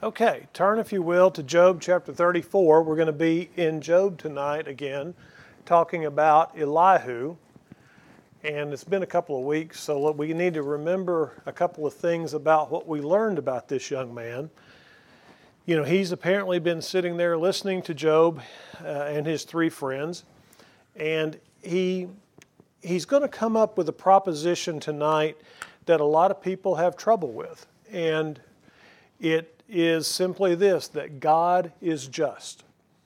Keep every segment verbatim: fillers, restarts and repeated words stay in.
Okay, turn if you will to Job chapter thirty-four. We're going to be in Job tonight again, talking about Elihu. And it's been a couple of weeks, so we need to remember a couple of things about what we learned about this young man. You know, he's apparently been sitting there listening to Job uh, and his three friends, and he he's going to come up with a proposition tonight that a lot of people have trouble with. And it is simply this, that God is just.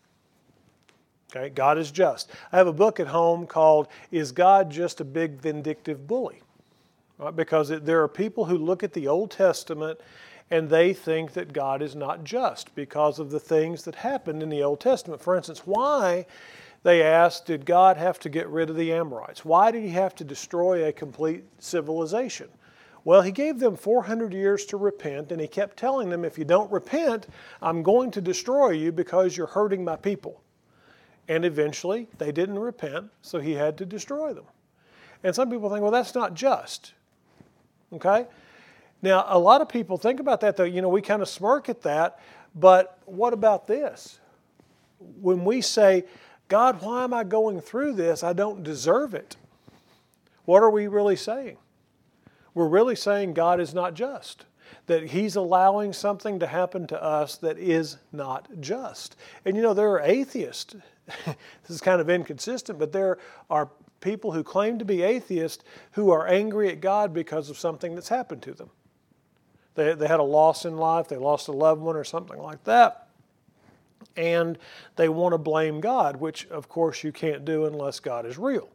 Okay, God is just. I have a book at home called, Is God Just a Big Vindictive Bully? Right? Because it, there are people who look at the Old Testament and they think that God is not just because of the things that happened in the Old Testament. For instance, why, they ask, did God have to get rid of the Amorites? Why did he have to destroy a complete civilization? Well, he gave them four hundred years to repent, and he kept telling them, if you don't repent, I'm going to destroy you because you're hurting my people. And eventually, they didn't repent, so he had to destroy them. And some people think, well, that's not just. Okay? Now, a lot of people think about that, though. You know, we kind of smirk at that, but what about this? When we say, God, why am I going through this? I don't deserve it. What are we really saying? We're really saying God is not just, that he's allowing something to happen to us that is not just. And you know, there are atheists. This is kind of inconsistent, but there are people who claim to be atheists who are angry at God because of something that's happened to them. They, they had a loss in life, they lost a loved one or something like that, and they want to blame God, which of course you can't do unless God is real.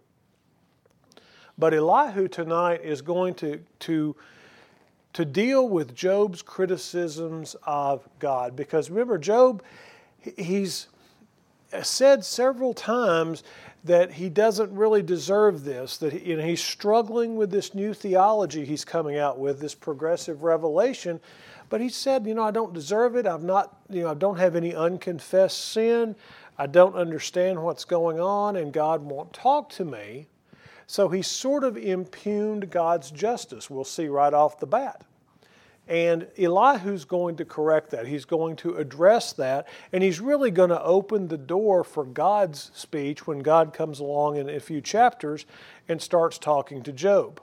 But Elihu tonight is going to, to, to deal with Job's criticisms of God. Because remember, Job, he's said several times that he doesn't really deserve this, that he, you know, he's struggling with this new theology he's coming out with, this progressive revelation. But he said, you know, I don't deserve it. I've not, you know, I don't have any unconfessed sin. I don't understand what's going on, and God won't talk to me. So he sort of impugned God's justice, we'll see right off the bat. And Elihu's going to correct that. He's going to address that, and he's really going to open the door for God's speech when God comes along in a few chapters and starts talking to Job.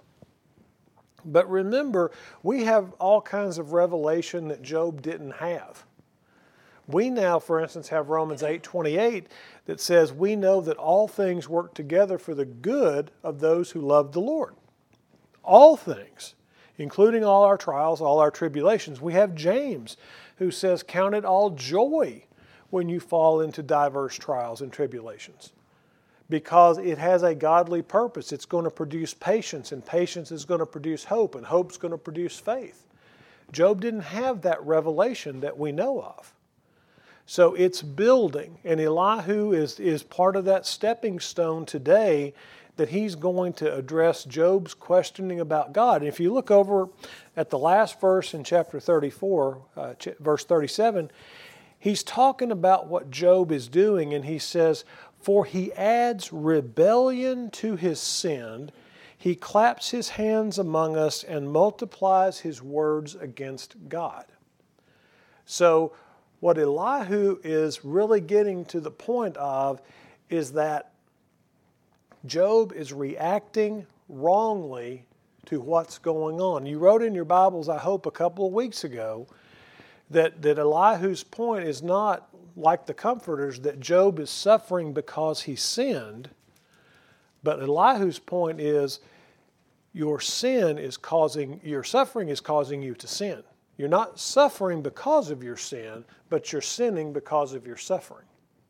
But remember, we have all kinds of revelation that Job didn't have. We now, for instance, have Romans eight twenty-eight that says we know that all things work together for the good of those who love the Lord. All things, including all our trials, all our tribulations. We have James who says, count it all joy when you fall into diverse trials and tribulations, because it has a godly purpose. It's going to produce patience, and patience is going to produce hope, and hope's going to produce faith. Job didn't have that revelation that we know of. So it's building, and Elihu is, is part of that stepping stone today that he's going to address Job's questioning about God. And if you look over at the last verse in chapter thirty-four, uh, ch- verse thirty-seven, he's talking about what Job is doing, and he says, for he adds rebellion to his sin, he claps his hands among us and multiplies his words against God. So what Elihu is really getting to the point of is that Job is reacting wrongly to what's going on. You wrote in your Bibles, I hope, a couple of weeks ago that, that Elihu's point is not like the comforters, that Job is suffering because he sinned, but Elihu's point is your sin is causing, your suffering is causing you to sin. You're not suffering because of your sin, but you're sinning because of your suffering.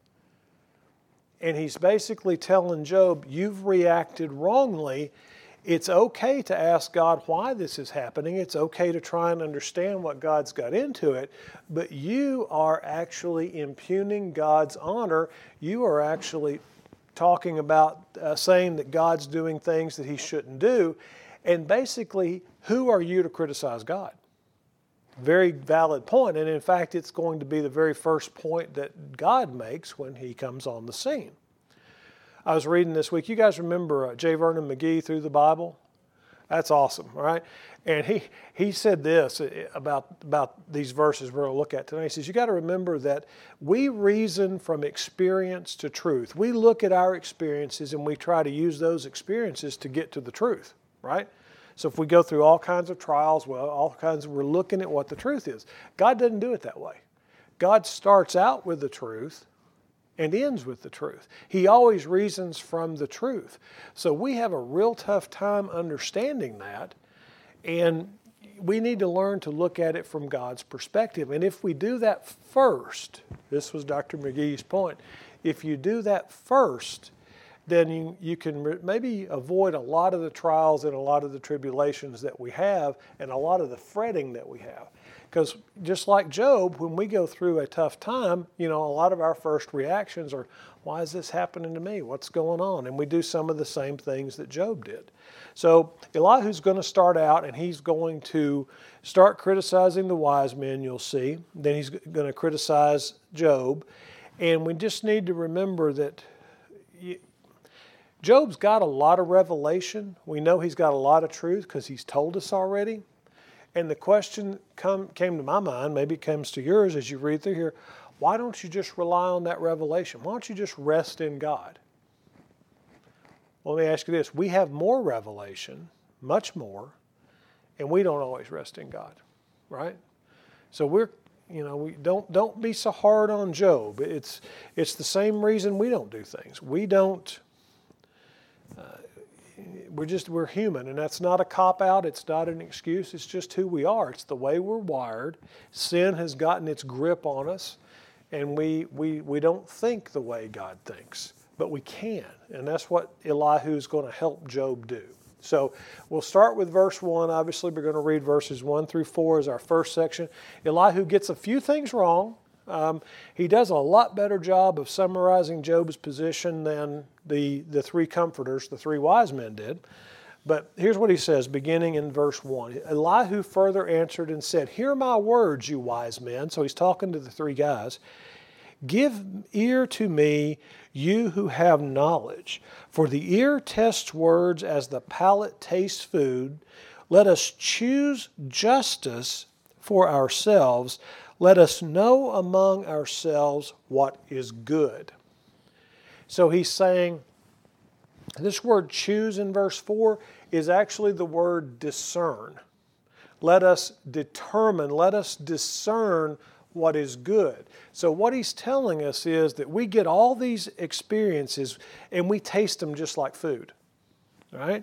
And he's basically telling Job, you've reacted wrongly. It's okay to ask God why this is happening. It's okay to try and understand what God's got into it. But you are actually impugning God's honor. You are actually talking about uh, saying that God's doing things that he shouldn't do. And basically, who are you to criticize God? Very valid point, and in fact, it's going to be the very first point that God makes when he comes on the scene. I was reading this week, you guys remember uh, J. Vernon McGee Through the Bible? That's awesome, right? And he he said this about about these verses we're going to look at tonight. He says, you got to remember that we reason from experience to truth. We look at our experiences and we try to use those experiences to get to the truth, right? So if we go through all kinds of trials, well, all kinds of, we're looking at what the truth is. God doesn't do it that way. God starts out with the truth and ends with the truth. He always reasons from the truth. So we have a real tough time understanding that, and we need to learn to look at it from God's perspective. And if we do that first, this was Doctor McGee's point, if you do that first, then you, you can maybe avoid a lot of the trials and a lot of the tribulations that we have and a lot of the fretting that we have. Because just like Job, when we go through a tough time, you know, a lot of our first reactions are, why is this happening to me? What's going on? And we do some of the same things that Job did. So Elihu's going to start out and he's going to start criticizing the wise men, you'll see. Then he's going to criticize Job. And we just need to remember that Job's got a lot of revelation. We know he's got a lot of truth because he's told us already. And the question come, came to my mind, maybe it comes to yours as you read through here, why don't you just rely on that revelation? Why don't you just rest in God? Well, let me ask you this. We have more revelation, much more, and we don't always rest in God, right? So we're, you know, we don't don't be so hard on Job. It's it's the same reason we don't do things. We don't. Uh, we're just we're human, and that's not a cop out. It's not an excuse. It's just who we are. It's the way we're wired. Sin has gotten its grip on us, and we we we don't think the way God thinks. But we can, and that's what Elihu is going to help Job do. So we'll start with verse one. Obviously, we're going to read verses one through four as our first section. Elihu gets a few things wrong. Um, he does a lot better job of summarizing Job's position than the, the three comforters, the three wise men did. But here's what he says, beginning in verse one. Elihu further answered and said, "Hear my words, you wise men." So he's talking to the three guys. "Give ear to me, you who have knowledge. For the ear tests words as the palate tastes food. Let us choose justice for ourselves. Let us know among ourselves what is good." So he's saying, this word choose in verse four is actually the word discern. Let us determine, let us discern what is good. So what he's telling us is that we get all these experiences and we taste them just like food, right?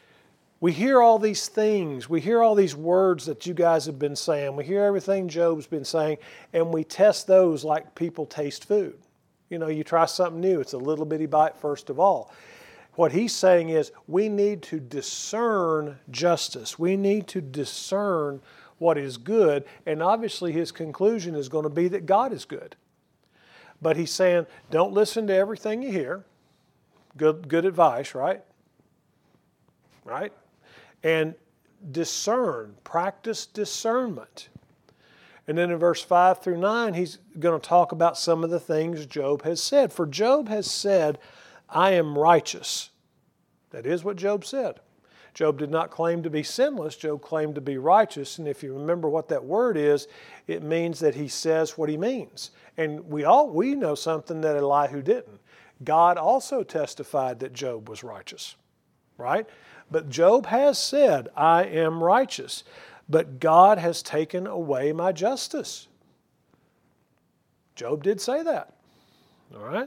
We hear all these things. We hear all these words that you guys have been saying. We hear everything Job's been saying, and we test those like people taste food. You know, you try something new. It's a little bitty bite first of all. What he's saying is we need to discern justice. We need to discern what is good, and obviously his conclusion is going to be that God is good. But he's saying, don't listen to everything you hear. Good, good advice, right? Right? And discern, practice discernment. And then in verse five through nine, he's going to talk about some of the things Job has said. For Job has said, "I am righteous." That is what Job said. Job did not claim to be sinless. Job claimed to be righteous. And if you remember what that word is, it means that he says what he means. And we all we know something that Elihu didn't. God also testified that Job was righteous, right? But Job has said, "I am righteous, but God has taken away my justice." Job did say that, all right?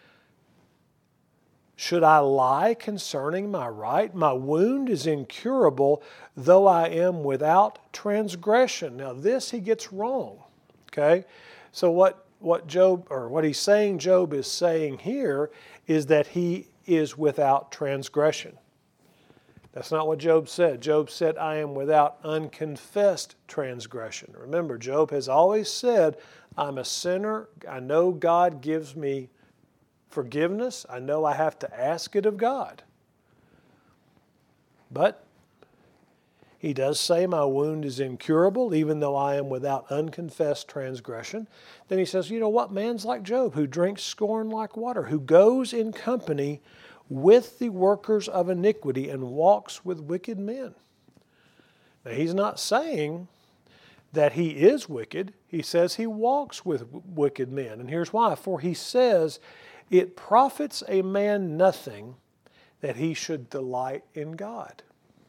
"Should I lie concerning my right? My wound is incurable, though I am without transgression." Now this he gets wrong, okay? So what, what Job, or what he's saying Job is saying here is that he is without transgression. That's not what Job said. Job said, "I am without unconfessed transgression." Remember, Job has always said, "I'm a sinner. I know God gives me forgiveness. I know I have to ask it of God." But he does say, "My wound is incurable, even though I am without unconfessed transgression." Then he says, you know what? Man's like Job, who drinks scorn like water, who goes in company with the workers of iniquity and walks with wicked men. Now, he's not saying that he is wicked. He says he walks with wicked men. And here's why. For he says, it profits a man nothing that he should delight in God.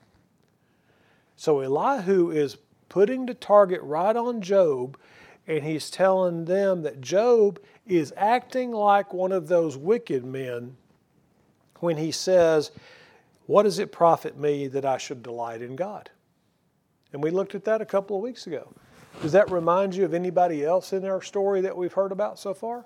So Elihu is putting the target right on Job, and he's telling them that Job is acting like one of those wicked men when he says, what does it profit me that I should delight in God? And we looked at that a couple of weeks ago. Does that remind you of anybody else in our story that we've heard about so far?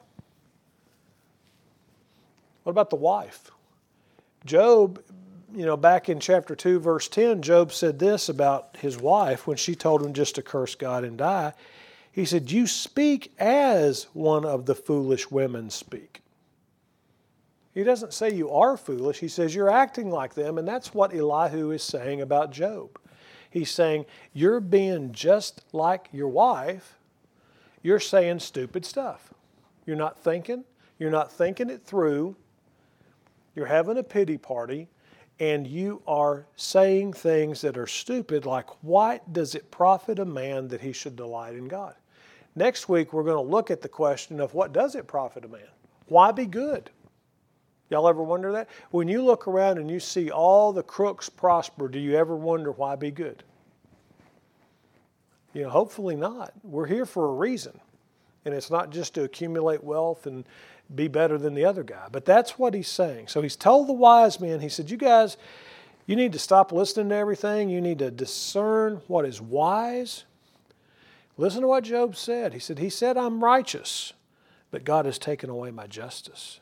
What about the wife? Job, you know, back in chapter two, verse ten, Job said this about his wife when she told him just to curse God and die. He said, you speak as one of the foolish women speak. He doesn't say you are foolish. He says you're acting like them, and that's what Elihu is saying about Job. He's saying you're being just like your wife. You're saying stupid stuff. You're not thinking. You're not thinking it through. You're having a pity party, and you are saying things that are stupid, like, what does it profit a man that he should delight in God? Next week, we're going to look at the question of what does it profit a man? Why be good? Y'all ever wonder that? When you look around and you see all the crooks prosper, do you ever wonder why be good? You know, hopefully not. We're here for a reason. And it's not just to accumulate wealth and be better than the other guy. But that's what he's saying. So he's told the wise men, he said, you guys, you need to stop listening to everything. You need to discern what is wise. Listen to what Job said. He said, he said, I'm righteous, but God has taken away my justice.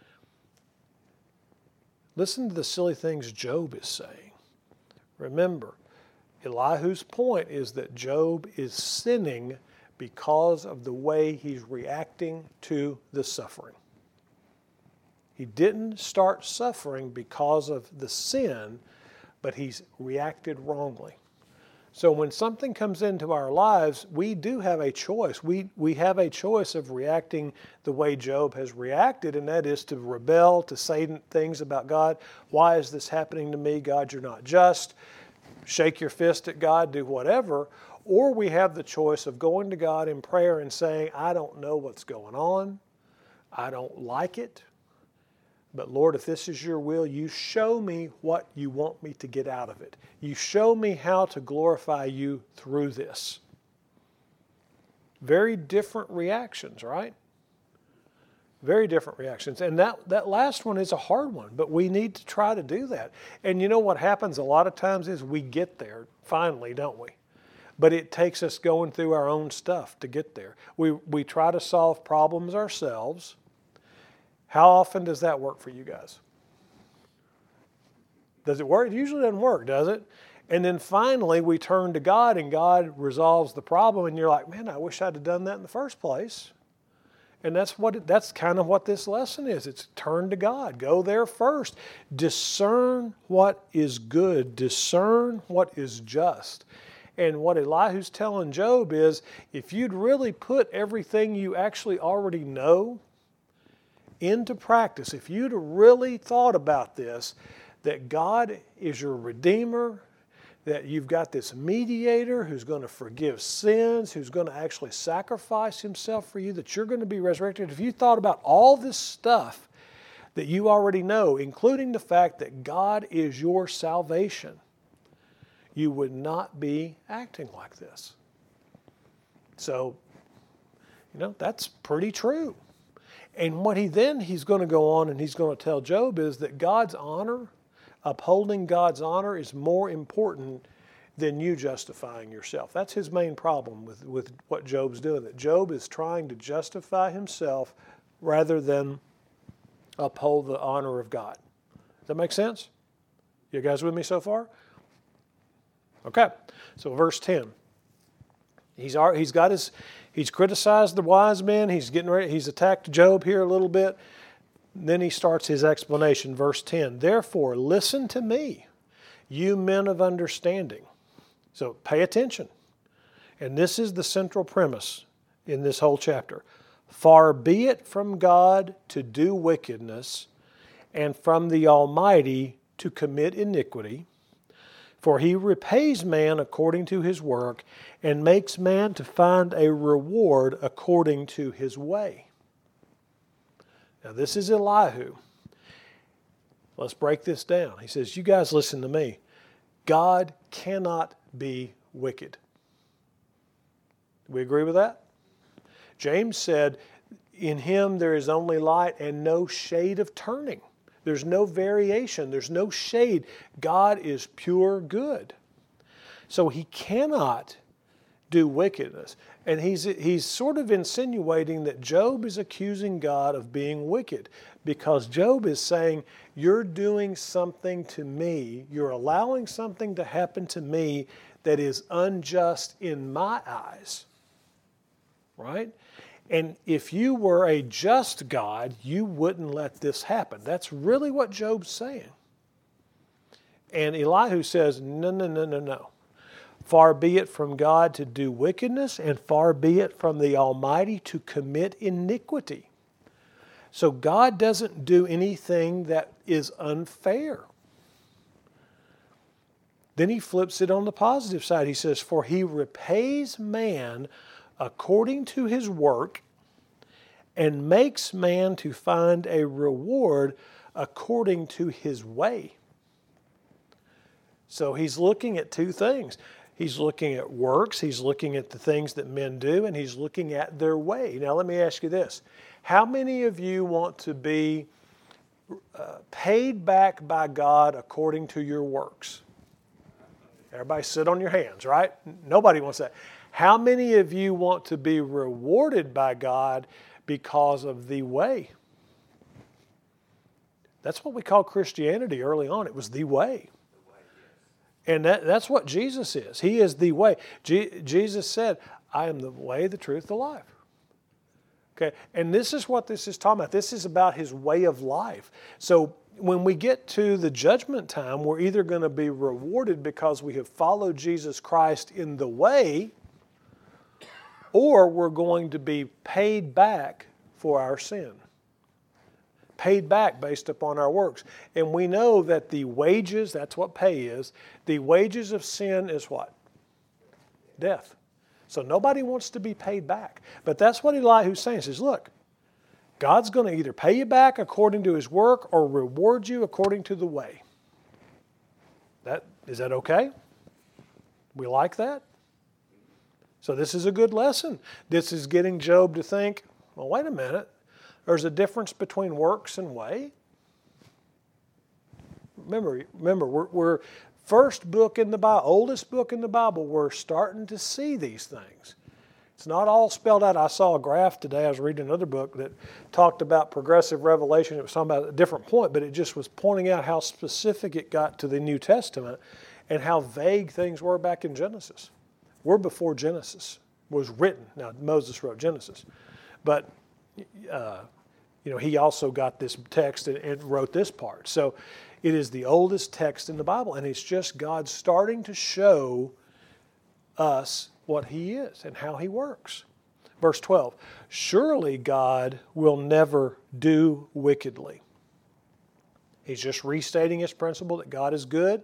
Listen to the silly things Job is saying. Remember, Elihu's point is that Job is sinning because of the way he's reacting to the suffering. He didn't start suffering because of the sin, but he's reacted wrongly. So when something comes into our lives, we do have a choice. We, we have a choice of reacting the way Job has reacted, and that is to rebel, to say things about God. Why is this happening to me? God, you're not just. Shake your fist at God, do whatever. Or we have the choice of going to God in prayer and saying, I don't know what's going on. I don't like it. But Lord, if this is your will, you show me what you want me to get out of it. You show me how to glorify you through this. Very different reactions, right? Very different reactions. And that, that last one is a hard one, but we need to try to do that. And you know what happens a lot of times is we get there finally, don't we? But it takes us going through our own stuff to get there. We, we try to solve problems ourselves. How often does that work for you guys? Does it work? It usually doesn't work, does it? And then finally we turn to God and God resolves the problem and you're like, man, I wish I'd have done that in the first place. And that's what that's kind of what this lesson is. It's turn to God. Go there first. Discern what is good. Discern what is just. And what Elihu's telling Job is, if you'd really put everything you actually already know into practice, if you'd really thought about this, that God is your Redeemer, that you've got this mediator who's going to forgive sins, who's going to actually sacrifice himself for you, that you're going to be resurrected. If you thought about all this stuff that you already know, including the fact that God is your salvation, you would not be acting like this. So, you know, that's pretty true. And what he then he's going to go on and he's going to tell Job is that God's honor, upholding God's honor, is more important than you justifying yourself. That's his main problem with, with what Job's doing. That Job is trying to justify himself rather than uphold the honor of God. Does that make sense? You guys with me so far? Okay, so verse ten. He's he's got his he's criticized the wise men. He's getting ready. He's attacked Job here a little bit. Then he starts his explanation, verse ten. Therefore, listen to me, you men of understanding. So pay attention. And this is the central premise in this whole chapter. Far be it from God to do wickedness, and from the Almighty to commit iniquity. For he repays man according to his work, and makes man to find a reward according to his way. Now this is Elihu. Let's break this down. He says, you guys listen to me. God cannot be wicked. Do we agree with that? James said, in him there is only light and no shade of turning. There's no variation. There's no shade. God is pure good. So he cannot do wickedness. And he's, he's sort of insinuating that Job is accusing God of being wicked, because Job is saying, you're doing something to me, you're allowing something to happen to me that is unjust in my eyes. Right? And if you were a just God, you wouldn't let this happen. That's really what Job's saying. And Elihu says, no, no, no, no, no. Far be it from God to do wickedness, and far be it from the Almighty to commit iniquity. So God doesn't do anything that is unfair. Then he flips it on the positive side. He says, for he repays man according to his work, and makes man to find a reward according to his way. So he's looking at two things. He's looking at works, he's looking at the things that men do, and he's looking at their way. Now let me ask you this. How many of you want to be uh, paid back by God according to your works? Everybody sit on your hands, right? Nobody wants that. How many of you want to be rewarded by God because of the way? That's what we call Christianity early on. It was the way. And that, that's what Jesus is. He is the way. Je- Jesus said, I am the way, the truth, the life. Okay, and this is what this is talking about. This is about his way of life. So when we get to the judgment time, we're either going to be rewarded because we have followed Jesus Christ in the way, or we're going to be paid back for our sin. Paid back based upon our works. And we know that the wages, that's what pay is, the wages of sin is what? Death. So nobody wants to be paid back. But that's what Elihu's saying. He says, look, God's going to either pay you back according to his work or reward you according to the way. That, is that okay? We like that? So this is a good lesson. This is getting Job to think, well, wait a minute. There's a difference between works and way. Remember, remember, we're, we're first book in the Bible, oldest book in the Bible, we're starting to see these things. It's not all spelled out. I saw a graph today. I was reading another book that talked about progressive revelation. It was talking about a different point, but it just was pointing out how specific it got to the New Testament and how vague things were back in Genesis. We're before Genesis was written. Now, Moses wrote Genesis. But, uh, you know, he also got this text and, and wrote this part. So it is the oldest text in the Bible, and it's just God starting to show us what he is and how he works. Verse twelve, surely God will never do wickedly. He's just restating his principle that God is good.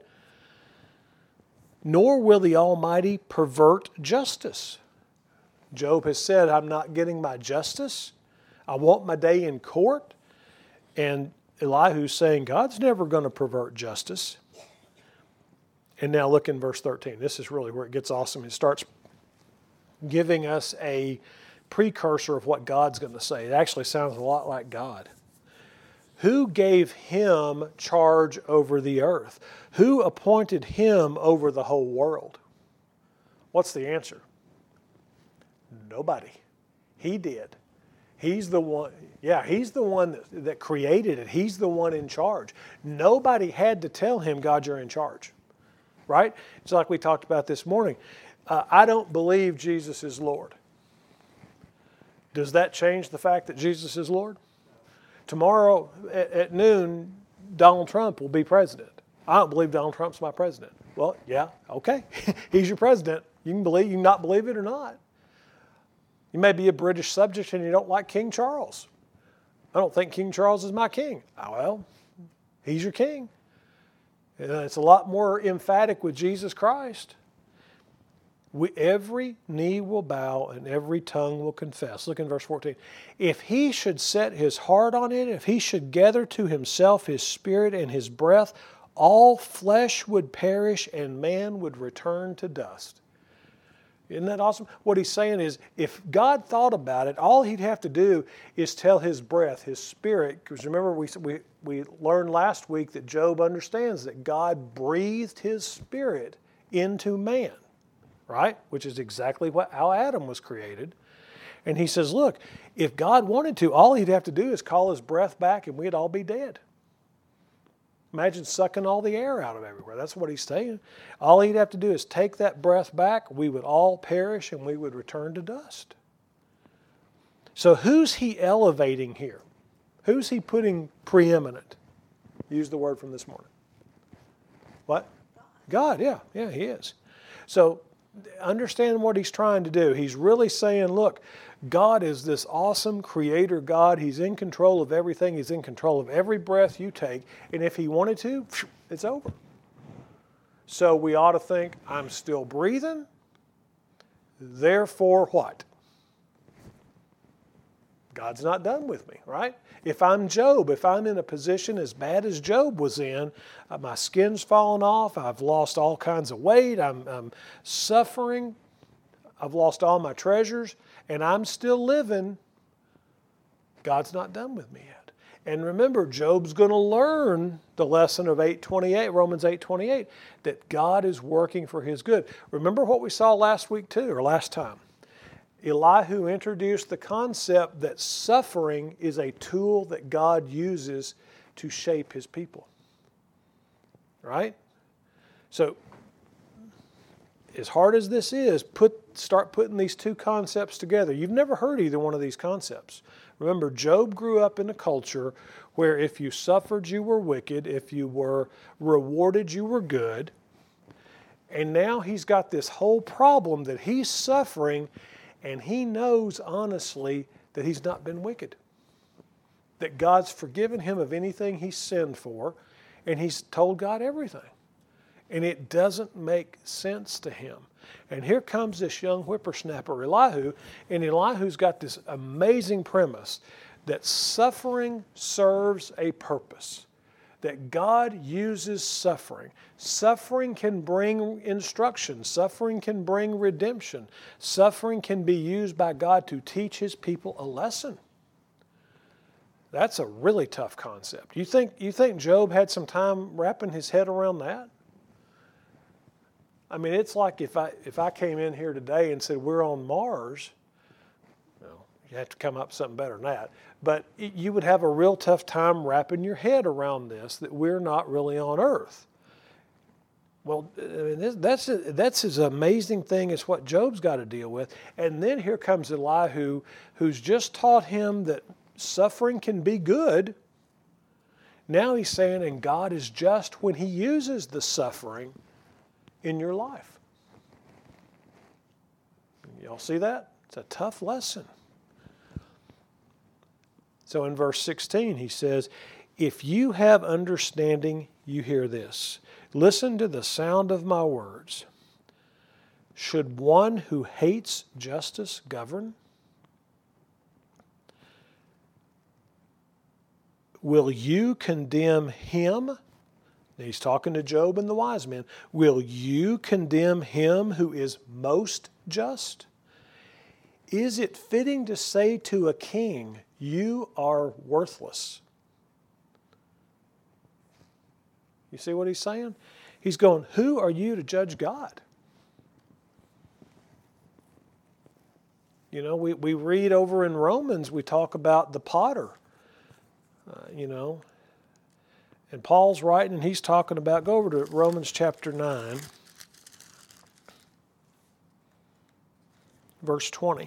Nor will the Almighty pervert justice. Job has said, I'm not getting my justice. I want my day in court. And Elihu's saying, God's never going to pervert justice. And now look in verse thirteen. This is really where it gets awesome. It starts giving us a precursor of what God's going to say. It actually sounds a lot like God. Who gave him charge over the earth? Who appointed him over the whole world? What's the answer? Nobody. He did. He's the one, yeah, he's the one that, that created it. He's the one in charge. Nobody had to tell him, God, you're in charge. Right? It's like we talked about this morning. Uh, I don't believe Jesus is Lord. Does that change the fact that Jesus is Lord? Tomorrow at, at noon, Donald Trump will be president. I don't believe Donald Trump's my president. Well, yeah, okay. He's your president. You can believe, you can not believe it or not. You may be a British subject and you don't like King Charles. I don't think King Charles is my king. Oh, well, He's your king. And it's a lot more emphatic with Jesus Christ. We, every knee will bow and every tongue will confess. Look in verse fourteen. If he should set his heart on it, if he should gather to himself his spirit and his breath, all flesh would perish and man would return to dust. Isn't that awesome? What he's saying is, if God thought about it, all he'd have to do is tell his breath, his spirit, because remember we, we, we learned last week that Job understands that God breathed his spirit into man, right? Which is exactly what, how Adam was created. And he says, look, if God wanted to, all he'd have to do is call his breath back and we'd all be dead. Imagine sucking all the air out of everywhere. That's what he's saying. All he'd have to do is take that breath back. We would all perish and we would return to dust. So who's he elevating here? Who's he putting preeminent? Use the word from this morning. What? God, yeah. Yeah, he is. So understand what he's trying to do. He's really saying, look, God is this awesome creator God. He's in control of everything. He's in control of every breath you take. And if he wanted to, it's over. So we ought to think, I'm still breathing. Therefore what? God's not done with me, right? If I'm Job, if I'm in a position as bad as Job was in, uh, my skin's fallen off, I've lost all kinds of weight, I'm, I'm suffering, I've lost all my treasures, and I'm still living, God's not done with me yet. And remember, Job's going to learn the lesson of eight twenty-eight, Romans eight twenty-eight, that God is working for his good. Remember what we saw last week too, or last time. Elihu introduced the concept that suffering is a tool that God uses to shape his people. Right? So, as hard as this is, put, start putting these two concepts together. You've never heard either one of these concepts. Remember, Job grew up in a culture where if you suffered, you were wicked. If you were rewarded, you were good. And now he's got this whole problem that he's suffering, and he knows honestly that he's not been wicked. That God's forgiven him of anything he sinned for, and he's told God everything. And it doesn't make sense to him. And here comes this young whippersnapper, Elihu, and Elihu's got this amazing premise that suffering serves a purpose. That God uses suffering. Suffering can bring instruction. Suffering can bring redemption. Suffering can be used by God to teach his people a lesson. That's a really tough concept. You think, you think Job had some time wrapping his head around that? I mean, it's like if I if I came in here today and said we're on Mars, you know, you have to come up with something better than that. But you would have a real tough time wrapping your head around this, that we're not really on Earth. Well, I mean, that's that's as amazing thing as what Job's got to deal with. And then here comes Elihu, who's just taught him that suffering can be good. Now he's saying, and God is just when he uses the suffering in your life. Y'all see that? It's a tough lesson. So in verse sixteen, he says, if you have understanding, you hear this. Listen to the sound of my words. Should one who hates justice govern? Will you condemn him? He's talking to Job and the wise men. Will you condemn him who is most just? Is it fitting to say to a king, you are worthless? You see what he's saying? He's going, who are you to judge God? You know, we, we read over in Romans, we talk about the potter, uh, you know. And Paul's writing, and he's talking about, go over to Romans chapter nine, verse twenty.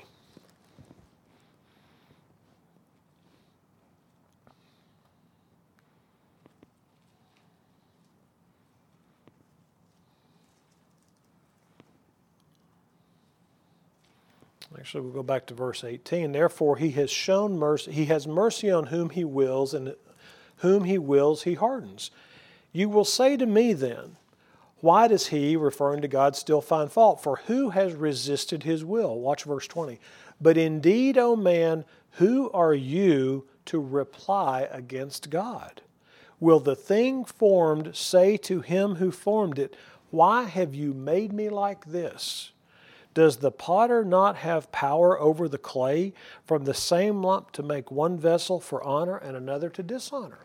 Actually, we'll go back to verse eighteen. Therefore, he has shown mercy, he has mercy on whom he wills, and whom he wills he hardens. You will say to me then, why does he, referring to God, still find fault? For who has resisted his will? Watch verse twenty. But indeed, O man, who are you to reply against God? Will the thing formed say to him who formed it, why have you made me like this? Does the potter not have power over the clay from the same lump to make one vessel for honor and another to dishonor?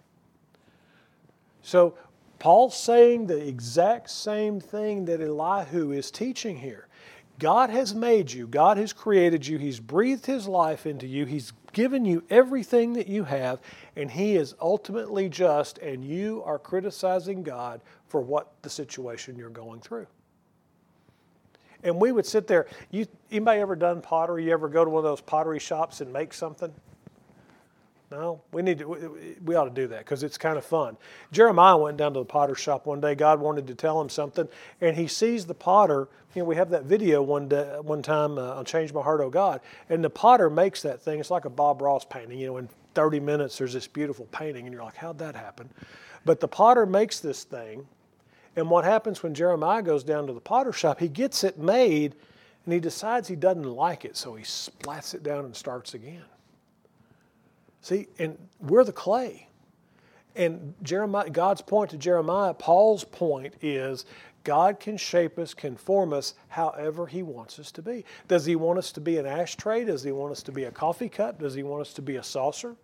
So Paul's saying the exact same thing that Elihu is teaching here. God has made you. God has created you. He's breathed His life into you. He's given you everything that you have, and He is ultimately just, and you are criticizing God for what the situation you're going through. And we would sit there. You, anybody ever done pottery? You ever go to one of those pottery shops and make something? No? We need to, we ought to do that because it's kind of fun. Jeremiah went down to the potter shop one day. God wanted to tell him something, and he sees the potter. You know, we have that video one day, one time uh, on Change My Heart, Oh God, and the potter makes that thing. It's like a Bob Ross painting. You know, in thirty minutes there's this beautiful painting, and you're like, how'd that happen? But the potter makes this thing, and what happens when Jeremiah goes down to the potter shop, he gets it made, and he decides he doesn't like it, so he splats it down and starts again. See, and we're the clay. And Jeremiah, God's point to Jeremiah, Paul's point is God can shape us, can form us however He wants us to be. Does He want us to be an ashtray? Does He want us to be a coffee cup? Does He want us to be a saucer?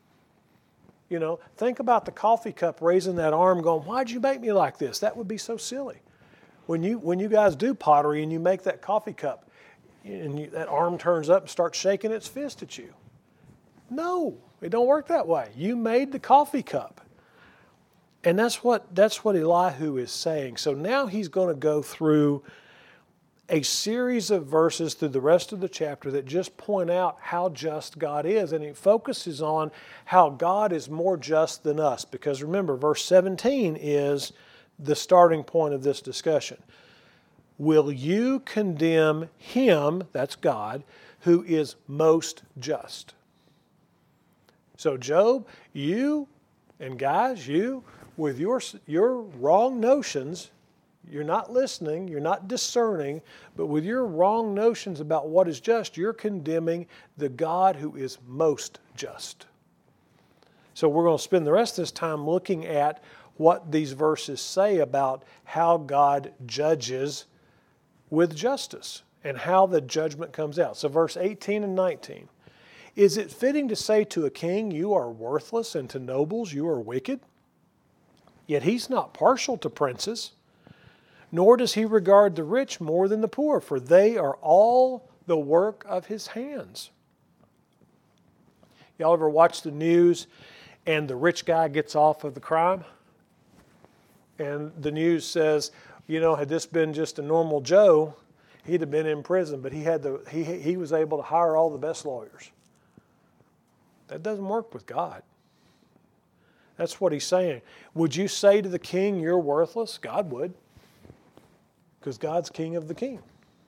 You know, think about the coffee cup raising that arm going, why'd you make me like this? That would be so silly. When you, when you guys do pottery and you make that coffee cup and you, that arm turns up and starts shaking its fist at you. No, it don't work that way. You made the coffee cup. And that's what that's what Elihu is saying. So now he's going to go through a series of verses through the rest of the chapter that just point out how just God is. And he focuses on how God is more just than us. Because remember, verse seventeen is the starting point of this discussion. Will you condemn Him, that's God, who is most just? So Job, you, and guys, you, with your, your wrong notions, you're not listening, you're not discerning, but with your wrong notions about what is just, you're condemning the God who is most just. So we're going to spend the rest of this time looking at what these verses say about how God judges with justice and how the judgment comes out. So verse eighteen and nineteen. Is it fitting to say to a king, you are worthless, and to nobles, you are wicked? Yet He's not partial to princes, nor does He regard the rich more than the poor, for they are all the work of His hands. Y'all ever watch the news and the rich guy gets off of the crime? And the news says, you know, had this been just a normal Joe, he'd have been in prison, but he had the he he was able to hire all the best lawyers. That doesn't work with God. That's what He's saying. Would you say to the king, you're worthless? God would. Because God's king of the king.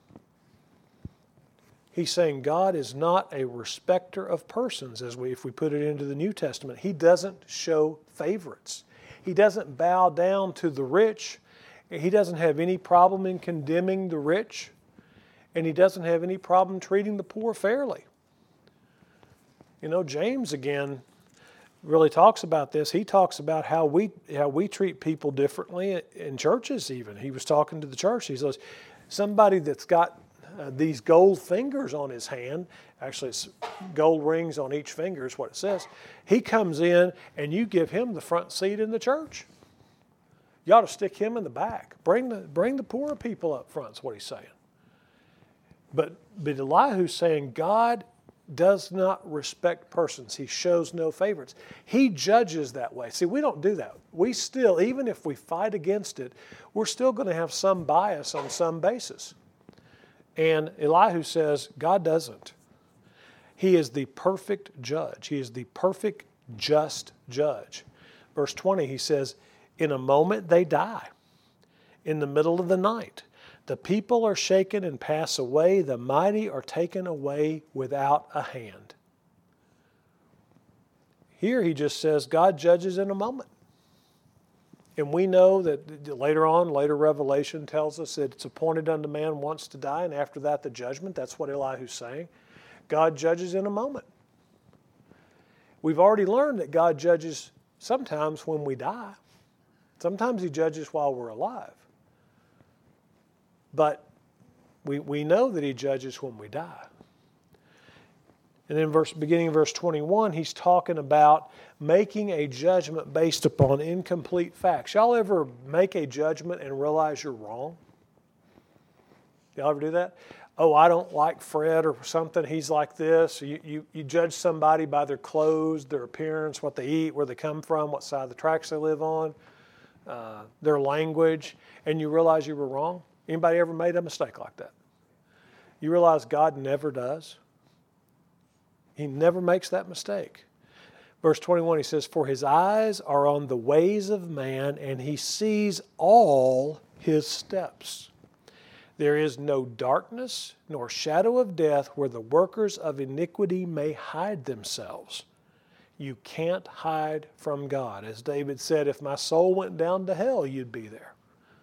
He's saying God is not a respecter of persons, as we, if we put it into the New Testament. He doesn't show favorites. He doesn't bow down to the rich. He doesn't have any problem in condemning the rich. And He doesn't have any problem treating the poor fairly. You know, James again really talks about this. He talks about how we how we treat people differently in churches even. He was talking to the church. He says, somebody that's got uh, these gold fingers on his hand, actually it's gold rings on each finger is what it says. He comes in and you give him the front seat in the church. You ought to stick him in the back. Bring the, bring the poorer people up front is what he's saying. But, but Elihu's saying God does not respect persons. He shows no favorites. He judges that way. See, we don't do that. We still, even if we fight against it, we're still going to have some bias on some basis. And Elihu says, God doesn't. He is the perfect judge. He is the perfect, just judge. Verse twenty, he says, in a moment they die. In the middle of the night. The people are shaken and pass away. The mighty are taken away without a hand. Here he just says God judges in a moment. And we know that later on, later Revelation tells us that it's appointed unto man once to die, and after that the judgment. That's what Elihu's saying. God judges in a moment. We've already learned that God judges sometimes when we die. Sometimes he judges while we're alive. But we, we know that he judges when we die. And then verse, beginning of verse twenty-one, he's talking about making a judgment based upon incomplete facts. Y'all ever make a judgment and realize you're wrong? Y'all ever do that? Oh, I don't like Fred or something. He's like this. You, you, you judge somebody by their clothes, their appearance, what they eat, where they come from, what side of the tracks they live on, uh, their language, and you realize you were wrong. Anybody ever made a mistake like that? You realize God never does. He never makes that mistake. Verse twenty-one, he says, "For his eyes are on the ways of man, and he sees all his steps. There is no darkness nor shadow of death where the workers of iniquity may hide themselves." You can't hide from God. As David said, if my soul went down to hell, you'd be there.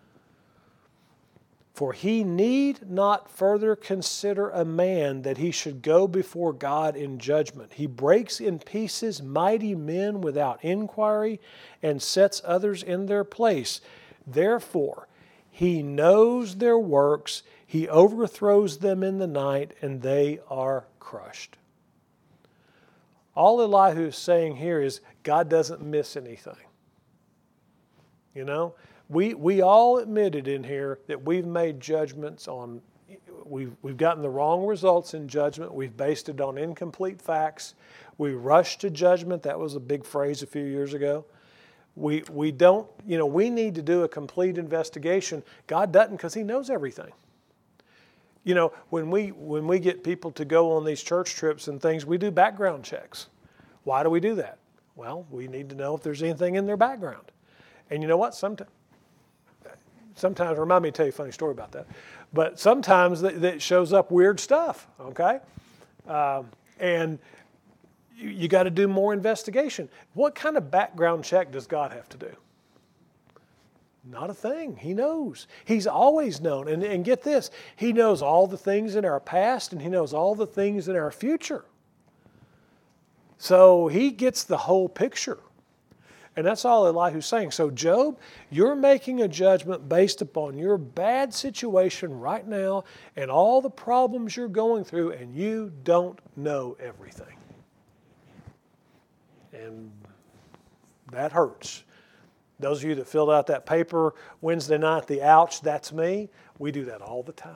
"For he need not further consider a man that he should go before God in judgment. He breaks in pieces mighty men without inquiry and sets others in their place. Therefore, he knows their works. He overthrows them in the night, and they are crushed." All Elihu is saying here is God doesn't miss anything. You know? We we all admitted in here that we've made judgments on, we've, we've gotten the wrong results in judgment. We've based it on incomplete facts. We rush to judgment. That was a big phrase a few years ago. We we don't, you know, we need to do a complete investigation. God doesn't, because he knows everything. You know, when we when we get people to go on these church trips and things, we do background checks. Why do we do that? Well, we need to know if there's anything in their background. And you know what? Sometimes Sometimes, remind me to tell you a funny story about that. But sometimes that, that shows up weird stuff, okay? Um, and you, you got to do more investigation. What kind of background check does God have to do? Not a thing. He knows. He's always known. And, and get this, he knows all the things in our past and he knows all the things in our future. So he gets the whole picture. And that's all Elihu's saying. So Job, you're making a judgment based upon your bad situation right now and all the problems you're going through, and you don't know everything. And that hurts. Those of you that filled out that paper Wednesday night, the ouch, that's me, we do that all the time.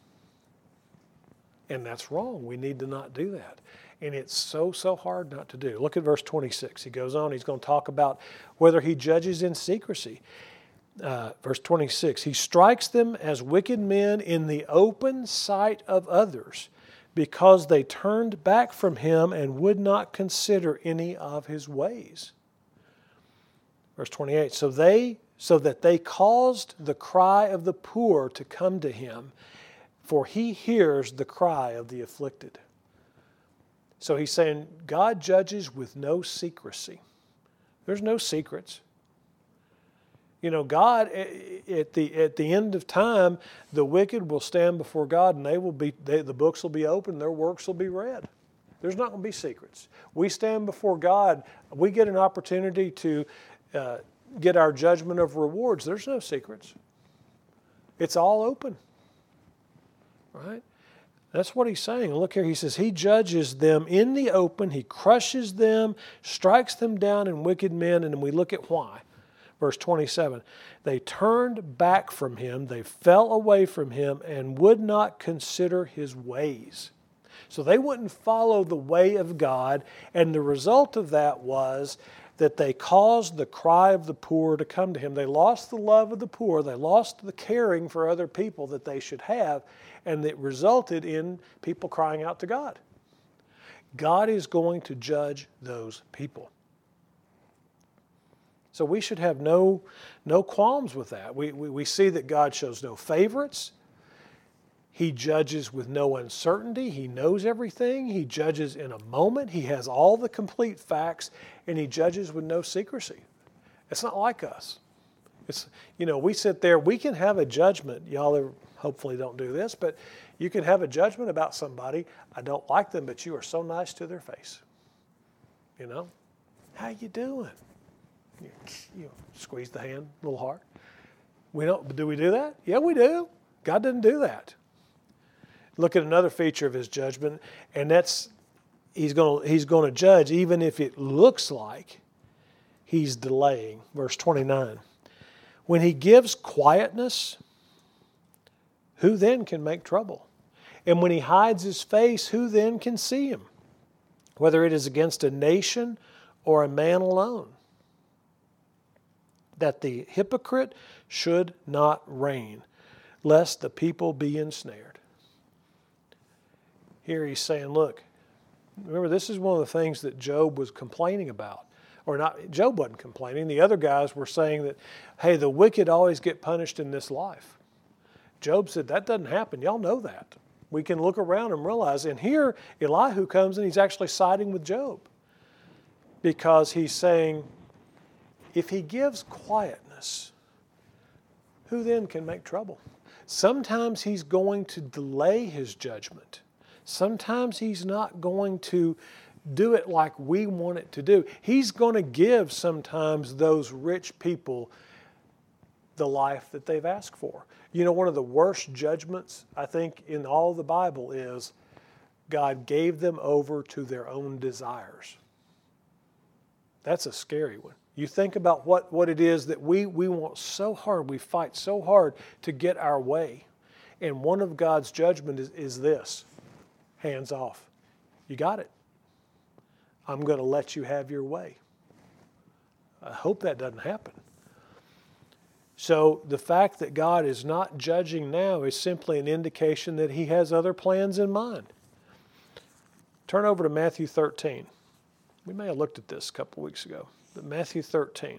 And that's wrong. We need to not do that. And it's so, so hard not to do. Look at verse twenty-six. He goes on. He's going to talk about whether he judges in secrecy. Uh, verse twenty-six. "He strikes them as wicked men in the open sight of others, because they turned back from him and would not consider any of his ways." Verse twenty-eight. So they, so that they caused the cry of the poor to come to him, for he hears the cry of the afflicted." So he's saying God judges with no secrecy. There's no secrets. You know, God, at the at the end of time, the wicked will stand before God, and they will be they, the books will be opened, their works will be read. There's not going to be secrets. We stand before God, we get an opportunity to uh, get our judgment of rewards. There's no secrets. It's all open. Right? That's what he's saying. Look here, he says, he judges them in the open, he crushes them, strikes them down in wicked men, and then we look at why. Verse twenty-seven, "They turned back from him, they fell away from him, and would not consider his ways." So they wouldn't follow the way of God, and the result of that was that they caused the cry of the poor to come to him. They lost the love of the poor, they lost the caring for other people that they should have, and it resulted in people crying out to God. God is going to judge those people. So we should have no, no qualms with that. We, we, we see that God shows no favorites. He judges with no uncertainty. He knows everything. He judges in a moment. He has all the complete facts, and he judges with no secrecy. It's not like us. It's, you know, we sit there, we can have a judgment. Y'all are, hopefully don't do this, but you can have a judgment about somebody. I don't like them, but you are so nice to their face. You know, how you doing? You, you squeeze the hand a little hard. We don't, do we do that? Yeah, we do. God doesn't do that. Look at another feature of his judgment, and that's he's going to, he's going to judge even if it looks like he's delaying. Verse twenty-nine. When he gives quietness, who then can make trouble? And when he hides his face, who then can see him? Whether it is against a nation or a man alone. That the hypocrite should not reign, lest the people be ensnared. Here he's saying, look, remember this is one of the things that Job was complaining about. Or not, Job wasn't complaining. The other guys were saying that, hey, the wicked always get punished in this life. Job said, that doesn't happen. Y'all know that. We can look around and realize. And here Elihu comes and he's actually siding with Job. Because he's saying, if he gives quietness, who then can make trouble? Sometimes he's going to delay his judgment. Sometimes he's not going to do it like we want it to do. He's going to give sometimes those rich people the life that they've asked for. You know, one of the worst judgments, I think, in all of the Bible is God gave them over to their own desires. That's a scary one. You think about what, what it is that we, we want so hard, we fight so hard to get our way. And one of God's judgment is, is this, hands off. You got it. I'm going to let you have your way. I hope that doesn't happen. So the fact that God is not judging now is simply an indication that he has other plans in mind. Turn over to Matthew thirteen. We may have looked at this a couple weeks ago, but Matthew thirteen.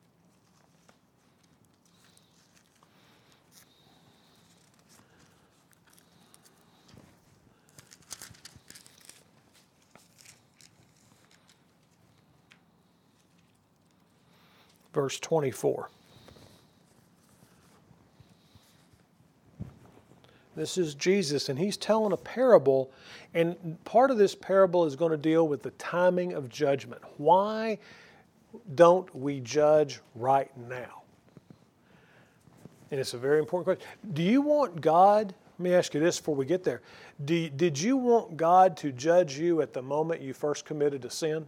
Verse twenty-four. This is Jesus, and he's telling a parable, and part of this parable is going to deal with the timing of judgment. Why don't we judge right now? And it's a very important question. Do you want God, let me ask you this before we get there, do, did you want God to judge you at the moment you first committed a sin?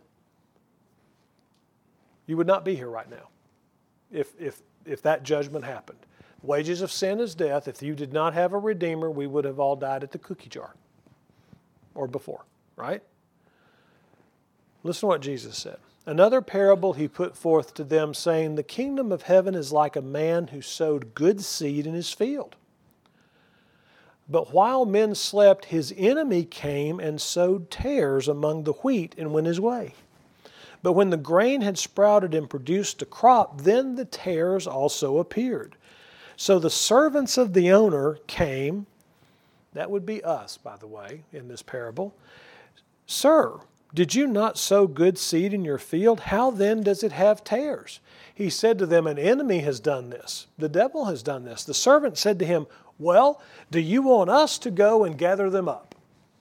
You would not be here right now if, if, if that judgment happened. Wages of sin is death. If you did not have a Redeemer, we would have all died at the cookie jar or before, right? Listen to what Jesus said. Another parable he put forth to them, saying, the kingdom of heaven is like a man who sowed good seed in his field. But while men slept, his enemy came and sowed tares among the wheat and went his way. But when the grain had sprouted and produced a crop, then the tares also appeared. So the servants of the owner came, that would be us, by the way, in this parable. Sir, did you not sow good seed in your field? How then does it have tares? He said to them, an enemy has done this. The devil has done this. The servant said to him, well, do you want us to go and gather them up?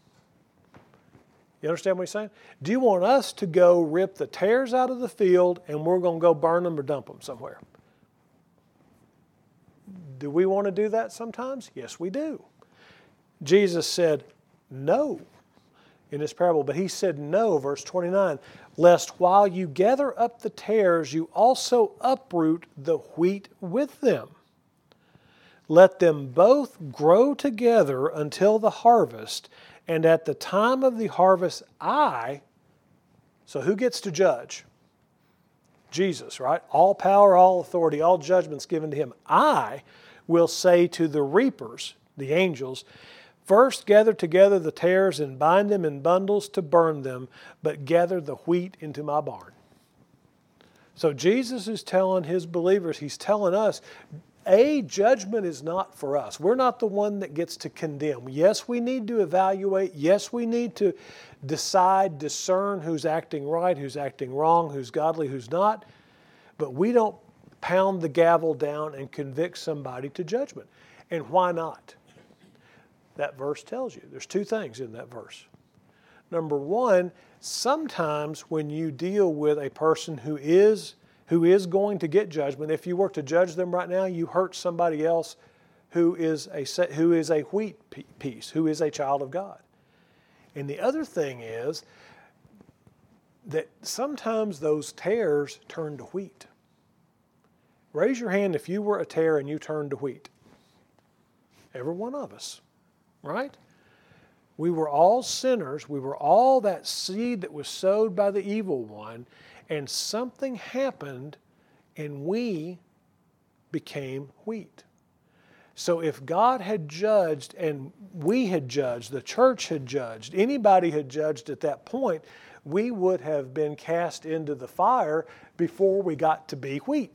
You understand what he's saying? Do you want us to go rip the tares out of the field and we're going to go burn them or dump them somewhere? Do we want to do that sometimes? Yes, we do. Jesus said no in this parable, but he said no, verse twenty-nine, lest while you gather up the tares, you also uproot the wheat with them. Let them both grow together until the harvest, and at the time of the harvest, I, so who gets to judge? Jesus, right? All power, all authority, all judgments given to him. I will say to the reapers, the angels, first gather together the tares and bind them in bundles to burn them, but gather the wheat into my barn. So Jesus is telling his believers, he's telling us, A, judgment is not for us. We're not the one that gets to condemn. Yes, we need to evaluate. Yes, we need to decide, discern who's acting right, who's acting wrong, who's godly, who's not. But we don't pound the gavel down and convict somebody to judgment. And why not? That verse tells you. There's two things in that verse. Number one, sometimes when you deal with a person who is who is going to get judgment, if you were to judge them right now, you hurt somebody else who is a who is a wheat piece, who is a child of God. And the other thing is that sometimes those tares turn to wheat. Raise your hand if you were a tare and you turned to wheat. Every one of us, right? We were all sinners. We were all that seed that was sowed by the evil one, and something happened and we became wheat. So if God had judged and we had judged, the church had judged, anybody had judged at that point, we would have been cast into the fire before we got to be wheat.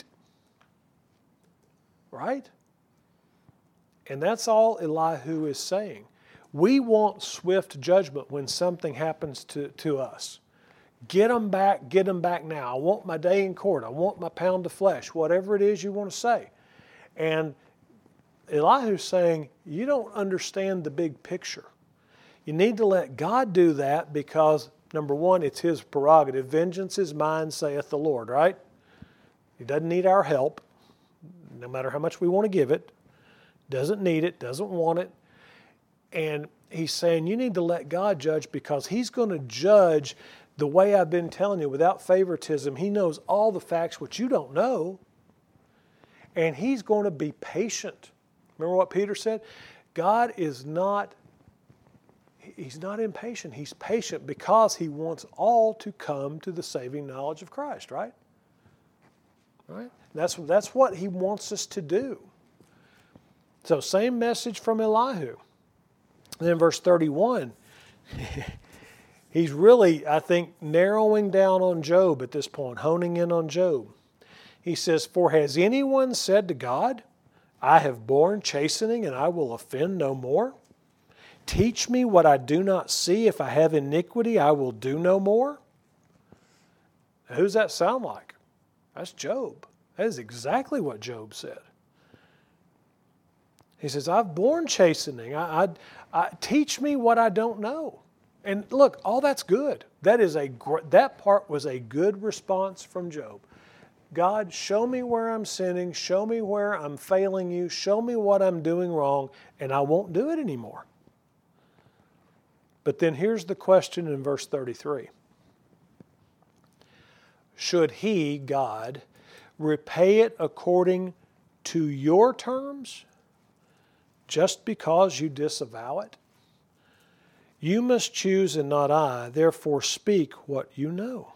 Right? And that's all Elihu is saying. We want swift judgment when something happens to, to us. Get them back, get them back now. I want my day in court. I want my pound of flesh, whatever it is you want to say. And Elihu's saying, you don't understand the big picture. You need to let God do that because, number one, it's His prerogative. Vengeance is mine, saith the Lord, right? He doesn't need our help, no matter how much we want to give it. Doesn't need it, doesn't want it. And he's saying you need to let God judge because He's going to judge the way I've been telling you without favoritism. He knows all the facts which you don't know. And He's going to be patient. Remember what Peter said? God is not, He's not impatient. He's patient because He wants all to come to the saving knowledge of Christ, right? Right? That's, that's what He wants us to do. So same message from Elihu. And then verse thirty-one, he's really, I think, narrowing down on Job at this point, honing in on Job. He says, for has anyone said to God, I have borne chastening and I will offend no more? Teach me what I do not see. If I have iniquity, I will do no more. Now, who's that sound like? That's Job. That is exactly what Job said. He says, I've borne chastening. I, I, I, teach me what I don't know. And look, all that's good. That is a that part was a good response from Job. God, show me where I'm sinning. Show me where I'm failing you. Show me what I'm doing wrong, and I won't do it anymore. But then here's the question in verse thirty-three. Should He, God, repay it according to your terms, just because you disavow it? You must choose and not I, therefore speak what you know.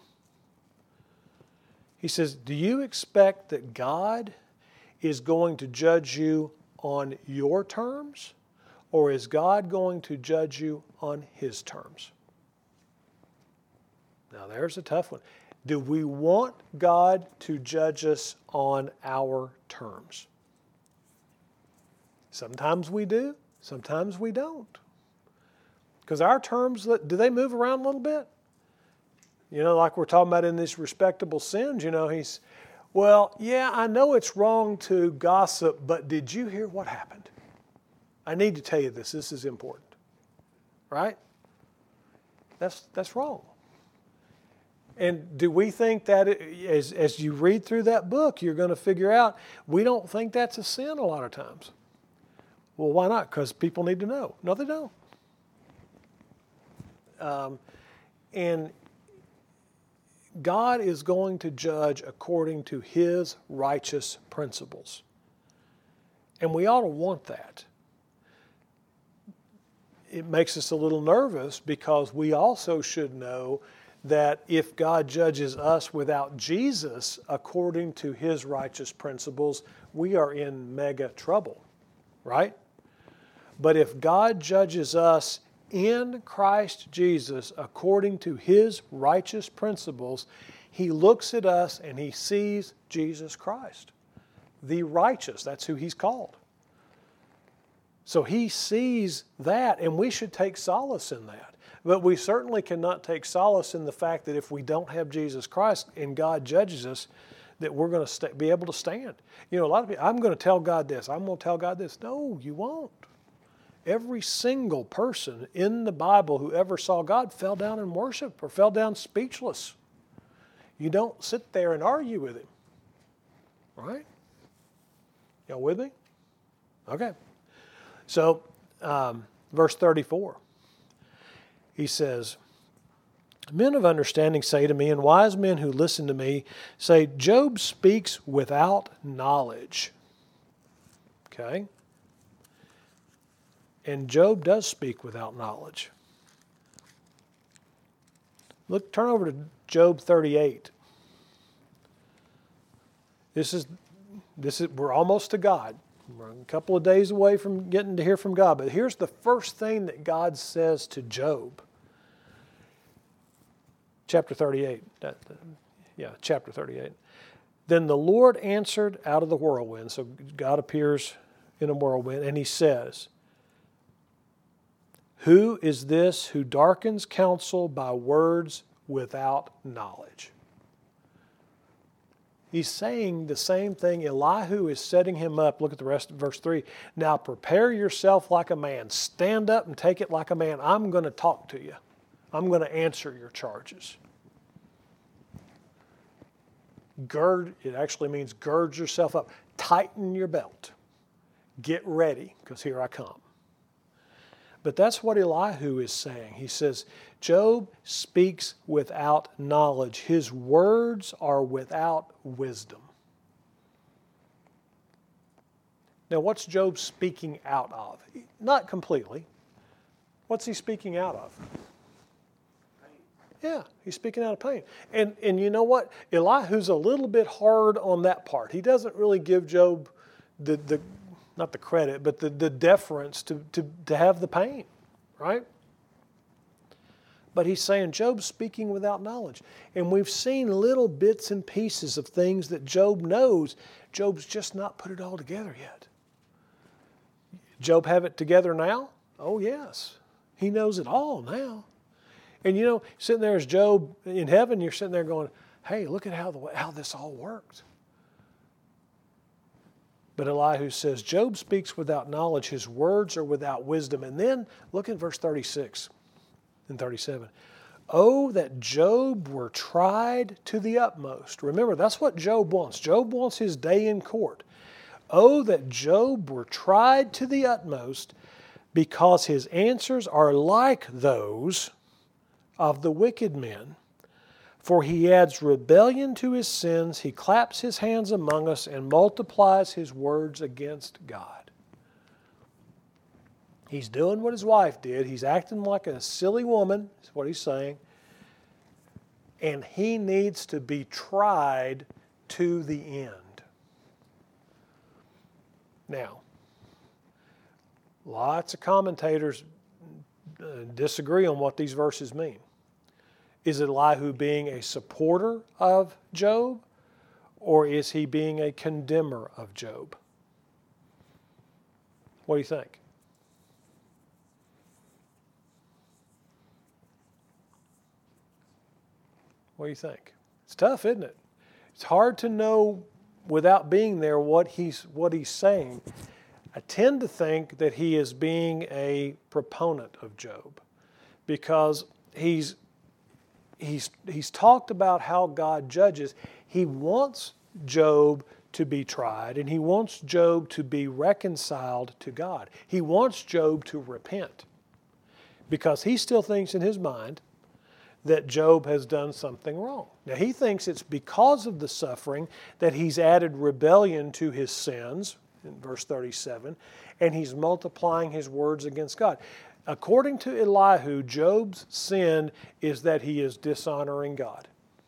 He says, do you expect that God is going to judge you on your terms, or is God going to judge you on His terms? Now there's a tough one. Do we want God to judge us on our terms? Sometimes we do, sometimes we don't. Because our terms, do they move around a little bit? You know, like we're talking about in these respectable sins, you know, he's, well, yeah, I know it's wrong to gossip, but did you hear what happened? I need to tell you this. This is important. Right? That's, that's wrong. And do we think that it, as, as you read through that book, you're going to figure out we don't think that's a sin a lot of times. Well, why not? Because people need to know. No, they don't. Um, and God is going to judge according to His righteous principles. And we ought to want that. It makes us a little nervous because we also should know that if God judges us without Jesus according to His righteous principles, we are in mega trouble, right? But if God judges us in Christ Jesus according to His righteous principles, He looks at us and He sees Jesus Christ. the righteous. That's who he's called. So he sees that, and we should take solace in that. But we certainly cannot take solace in the fact that if we don't have Jesus Christ and God judges us, that we're going to st- be able to stand. You know, a lot of people, I'm going to tell God this, I'm going to tell God this. No, you won't. Every single person in the Bible who ever saw God fell down in worship or fell down speechless. You don't sit there and argue with him. Right? Y'all with me? Okay. So, um, verse thirty-four. He says, men of understanding say to me, and wise men who listen to me say, Job speaks without knowledge. Okay? And Job does speak without knowledge. Look, turn over to Job thirty-eight. This is, this is, we're almost to God. We're a couple of days away from getting to hear from God. But here's the first thing that God says to Job. Chapter thirty-eight. That, yeah, chapter thirty-eight. Then the Lord answered out of the whirlwind. So God appears in a whirlwind, and he says, who is this who darkens counsel by words without knowledge? He's saying the same thing. Elihu is setting him up. Look at the rest of verse three. Now prepare yourself like a man. Stand up and take it like a man. I'm going to talk to you. I'm going to answer your charges. Gird, it actually means gird yourself up. Tighten your belt. Get ready, because here I come. But that's what Elihu is saying. He says, Job speaks without knowledge. His words are without wisdom. Now, what's Job speaking out of? Not completely. What's he speaking out of? Yeah, he's speaking out of pain. And and you know what? Elihu's a little bit hard on that part. He doesn't really give Job the, the not the credit, but the, the deference to, to, to have the pain, right? But he's saying Job's speaking without knowledge. And we've seen little bits and pieces of things that Job knows. Job's just not put it all together yet. Job have it together now? Oh, yes. He knows it all now. And you know, sitting there as Job in heaven, you're sitting there going, hey, look at how the how this all worked. But Elihu says, Job speaks without knowledge. His words are without wisdom. And then look at verse thirty-six and thirty-seven. Oh, that Job were tried to the utmost. Remember, that's what Job wants. Job wants his day in court. Oh, that Job were tried to the utmost, because his answers are like those of the wicked men. For he adds rebellion to his sins, he claps his hands among us, and multiplies his words against God. He's doing what his wife did. He's acting like a silly woman, is what he's saying. And he needs to be tried to the end. Now, lots of commentators uh, disagree on what these verses mean. Is Elihu being a supporter of Job, or is he being a condemner of Job? What do you think? What do you think? It's tough, isn't it? It's hard to know without being there what he's what he's saying. I tend to think that he is being a proponent of Job, because he's he's he's talked about how God judges. He wants Job to be tried, and he wants Job to be reconciled to God. He wants Job to repent, because he still thinks in his mind that Job has done something wrong. Now, he thinks it's because of the suffering that he's added rebellion to his sins, in verse thirty-seven, and he's multiplying his words against God. According to Elihu, Job's sin is that he is dishonoring God.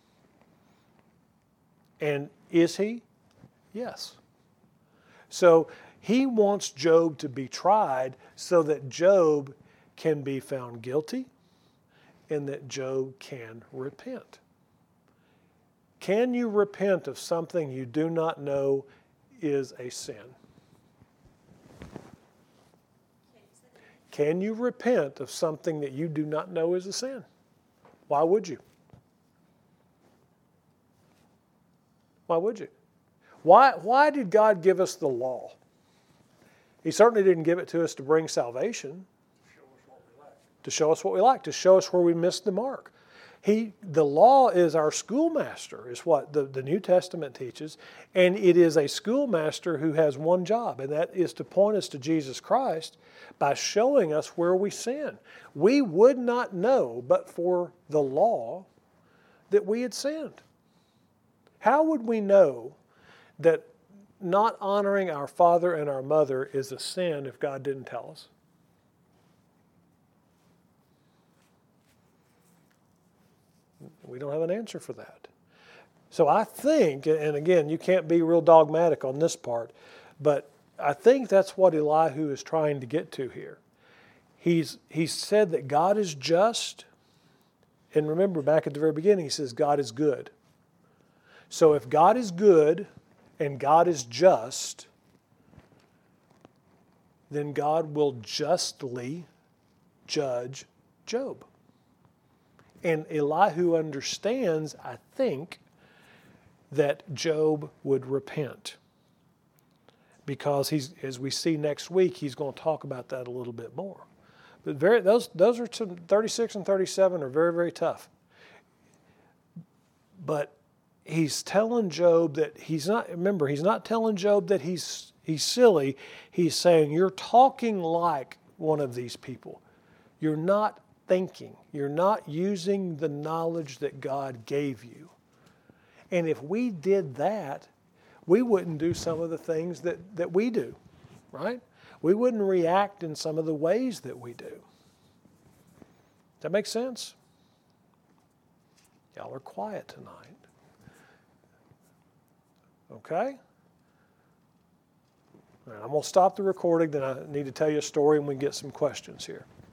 And is he? Yes. So he wants Job to be tried so that Job can be found guilty and that Job can repent. Can you repent of something you do not know is a sin? Can you repent of something that you do not know is a sin? Why would you? Why would you? Why, why did God give us the law? He certainly didn't give it to us to bring salvation. To show us what we like, to show us where we missed the mark. He, the law is our schoolmaster, is what the, the New Testament teaches, and it is a schoolmaster who has one job, and that is to point us to Jesus Christ by showing us where we sin. We would not know but for the law that we had sinned. How would we know that not honoring our father and our mother is a sin if God didn't tell us? We don't have an answer for that. So I think, and again, you can't be real dogmatic on this part, but I think that's what Elihu is trying to get to here. He's, he's said that God is just, and remember back at the very beginning, he says God is good. So if God is good and God is just, then God will justly judge Job. And Elihu understands, I think, that Job would repent. Because he's, as we see next week, he's going to talk about that a little bit more. But very, those, those are some, thirty-six and thirty-seven are very, very tough. But he's telling Job that he's not, remember, he's not telling Job that he's, he's silly. He's saying, you're talking like one of these people. You're not thinking. You're not using the knowledge that God gave you. And if we did that, we wouldn't do some of the things that, that we do, right? We wouldn't react in some of the ways that we do. Does that make sense? Y'all are quiet tonight. Okay? All right, I'm going to stop the recording, then I need to tell you a story and we can get some questions here.